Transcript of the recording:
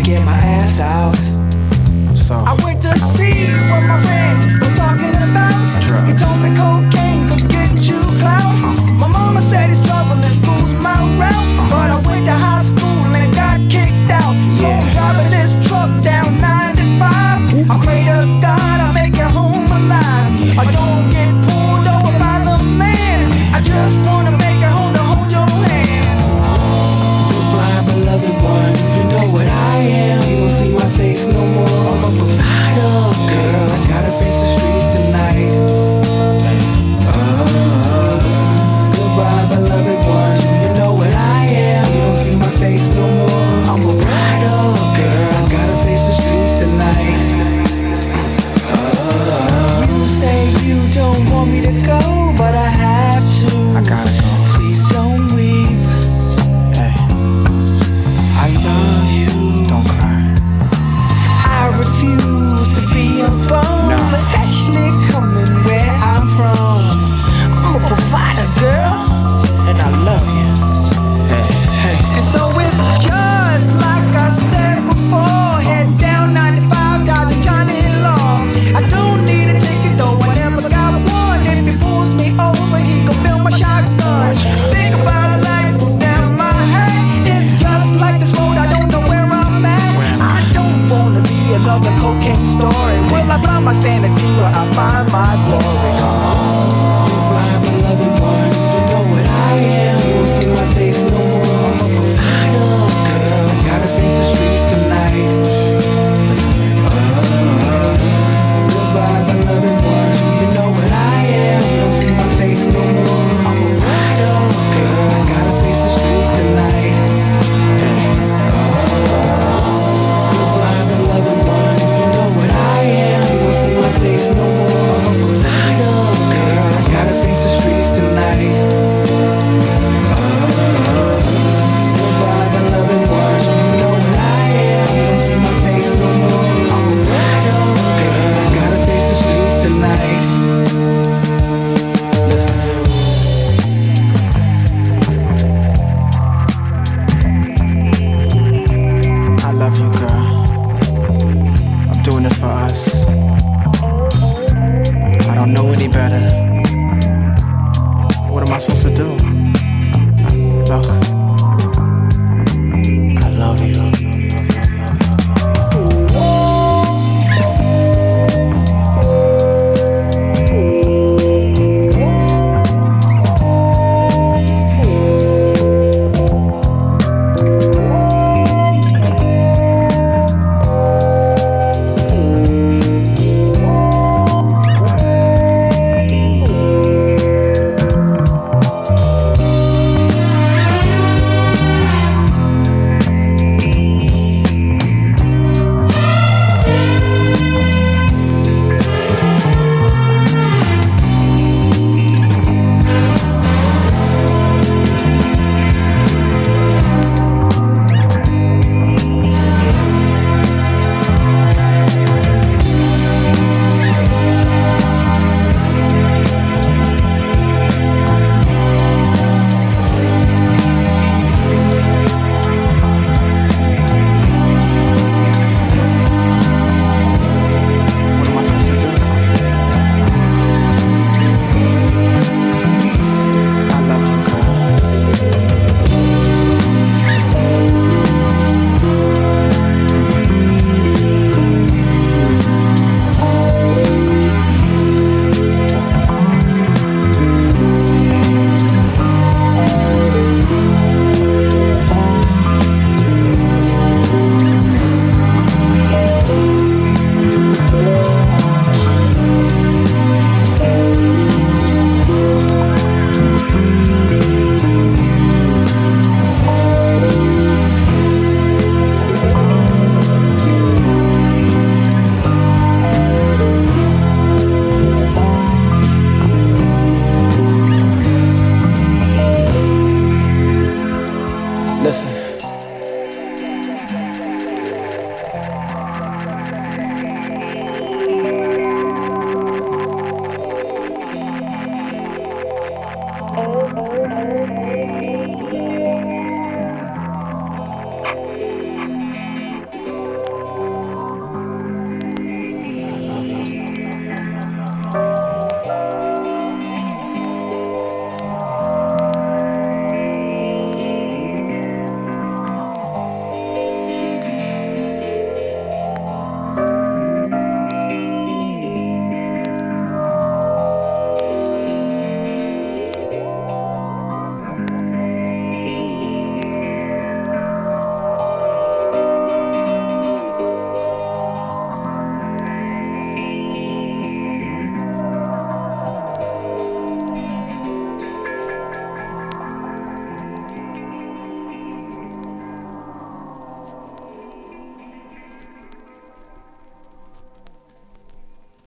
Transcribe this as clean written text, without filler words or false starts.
get my ass out. So I went to see what my friend was talking about. Drugs. He told me cocaine could get you clout. My mama said it's trouble and school's my route. But I went to high school and got kicked out. So I'm driving this truck down 95. I pray to God I make it home alive. I don't get pulled over by the man. I just wanna make it home to hold your hand. Goodbye, beloved one. You know what I am. You don't see my face no more. I'm a provider, girl. I gotta face the streets tonight. Goodbye, beloved one. You know what I am. You don't see my face no more. I'm a rider, girl. I gotta face the streets tonight. You say you don't want me to go, but I have to. I gotta go. Please don't weep. Hey, I love you. Don't cry. I refuse to be a bum, especially coming where I'm from. I'm a provider, girl, and I love you. Hey, hey. And so it's just like I said before. Head down 95, dodging Johnny Law. I don't need a ticket though, I never got one. If he pulls me over, he gon' fill my shotgun. Think about a life down my head. It's just like this road, I don't know where I'm at. I don't wanna be another cocaine story. Will I find my sanity where I find my